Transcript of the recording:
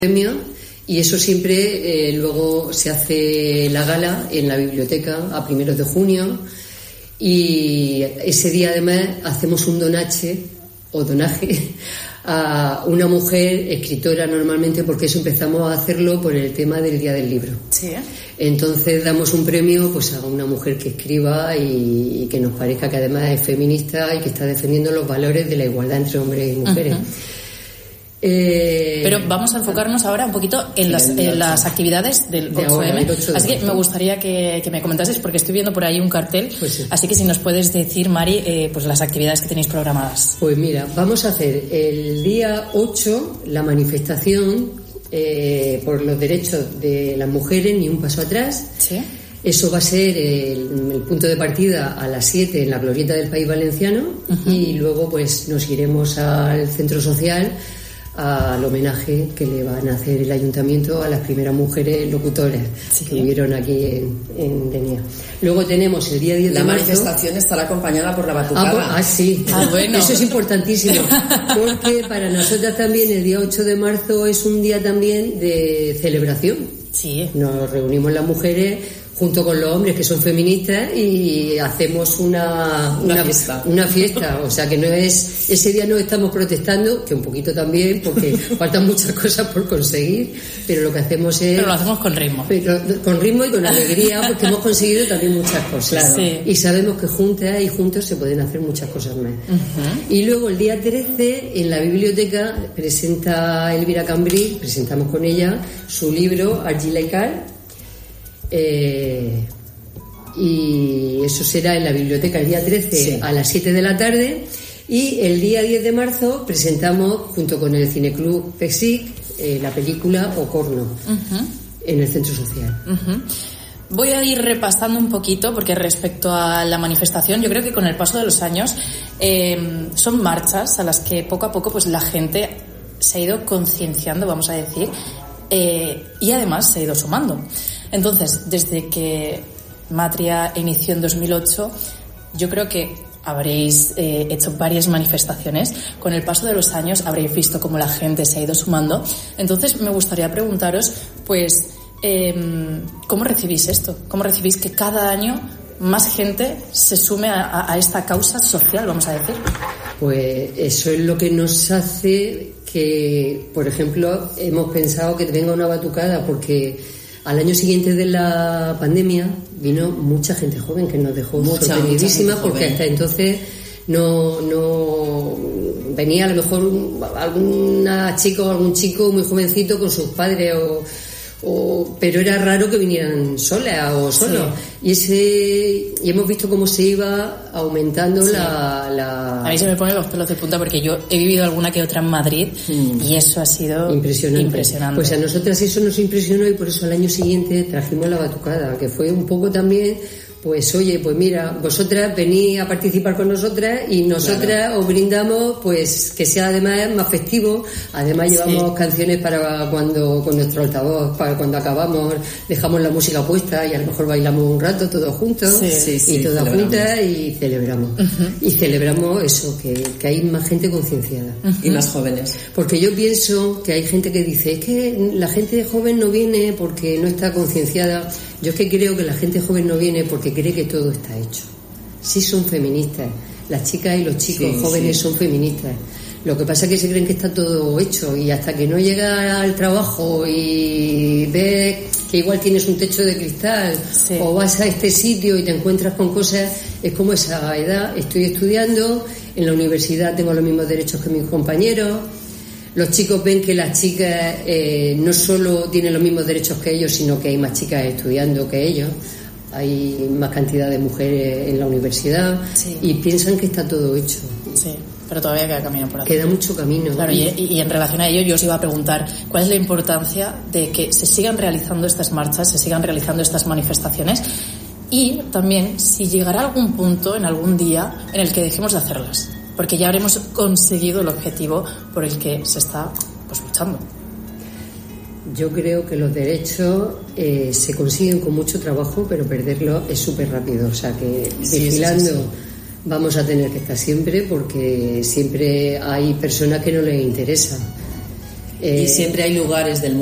premios y eso siempre luego se hace la gala en la biblioteca a 1 de junio y ese día además hacemos un donaje a una mujer escritora normalmente, porque eso empezamos a hacerlo por el tema del Día del Libro. Sí. Entonces damos un premio pues a una mujer que escriba y que nos parezca que además es feminista y que está defendiendo los valores de la igualdad entre hombres y mujeres. Pero vamos a enfocarnos ahora un poquito en las actividades del 8M. Así que me gustaría que me comentases, porque estoy viendo por ahí un cartel. Pues sí. Así que si nos puedes decir, Mari, pues las actividades que tenéis programadas. Pues mira, vamos a hacer el día 8 la manifestación por los derechos de las mujeres, ni un paso atrás. Sí. Eso va a ser el punto de partida a las 7 en la Glorieta del País Valenciano. Y luego pues nos iremos al centro social al homenaje que le van a hacer el ayuntamiento a las primeras mujeres locutoras que vivieron aquí en Denia. Luego tenemos el día 10 de marzo. La manifestación estará acompañada por la batucada. Sí. Bueno. Eso es importantísimo, porque para nosotras también el día 8 de marzo es un día también de celebración. Sí. Nos reunimos las mujeres junto con los hombres que son feministas y hacemos una fiesta. O sea que no es, ese día no estamos protestando, que un poquito también, porque faltan muchas cosas por conseguir, pero lo que hacemos es... Pero lo hacemos con ritmo. Con ritmo y con alegría, porque hemos conseguido también muchas cosas. Sí. Y sabemos que juntas y juntos se pueden hacer muchas cosas más. Y luego el día 13 en la biblioteca presenta Elvira Cambrí, presentamos con ella su libro Argila y Cal. Y eso será en la biblioteca el día 13 a las 7 de la tarde, y el día 10 de marzo presentamos junto con el Cineclub Pexic la película Ocorno en el centro social. Voy a ir repasando un poquito, porque respecto a la manifestación, yo creo que con el paso de los años son marchas a las que poco a poco pues la gente se ha ido concienciando, vamos a decir, y además se ha ido sumando. Entonces, desde que Matria inició en 2008, yo creo que habréis hecho varias manifestaciones. Con el paso de los años habréis visto cómo la gente se ha ido sumando. Entonces, me gustaría preguntaros, pues, ¿cómo recibís esto? ¿Cómo recibís que cada año más gente se sume a esta causa social, vamos a decir? Pues eso es lo que nos hace que, por ejemplo, hemos pensado que venga una batucada, porque al año siguiente de la pandemia vino mucha gente joven que nos dejó sorprendidísima, porque hasta entonces no venía a lo mejor alguna chica o algún chico muy jovencito con sus padres pero era raro que vinieran solas o solos. Y hemos visto cómo se iba aumentando la... A mí se me ponen los pelos de punta, porque yo he vivido alguna que otra en Madrid y eso ha sido impresionante. Pues a nosotras eso nos impresionó, y por eso al año siguiente trajimos la batucada, que fue un poco también... Pues oye, pues mira, vosotras venís a participar con nosotras y nosotras os brindamos pues que sea además más festivo. Además llevamos canciones para cuando, con nuestro altavoz, para cuando acabamos, dejamos la música puesta y a lo mejor bailamos un rato todos juntos y todas juntas y celebramos. Y celebramos eso, que hay más gente concienciada. Y más jóvenes. Porque yo pienso que hay gente que dice, es que la gente joven no viene porque no está concienciada. Yo es que creo que la gente joven no viene porque cree que todo está hecho. Sí son feministas, las chicas y los chicos jóvenes son feministas. Lo que pasa es que se creen que está todo hecho, y hasta que no llega al trabajo y ves que igual tienes un techo de cristal o vas a este sitio y te encuentras con cosas, es como esa edad. Estoy estudiando, en la universidad tengo los mismos derechos que mis compañeros. Los chicos ven que las chicas no solo tienen los mismos derechos que ellos, sino que hay más chicas estudiando que ellos. Hay más cantidad de mujeres en la universidad y piensan que está todo hecho. Sí, pero todavía queda camino por hacer. Queda mucho camino. Claro, y en relación a ello yo os iba a preguntar cuál es la importancia de que se sigan realizando estas marchas, se sigan realizando estas manifestaciones, y también si llegará algún punto en algún día en el que dejemos de hacerlas, porque ya habremos conseguido el objetivo por el que se está luchando. Yo creo que los derechos se consiguen con mucho trabajo, pero perderlos es súper rápido. O sea que vigilando vamos a tener que estar siempre, porque siempre hay personas que no les interesa. Y siempre hay lugares del mundo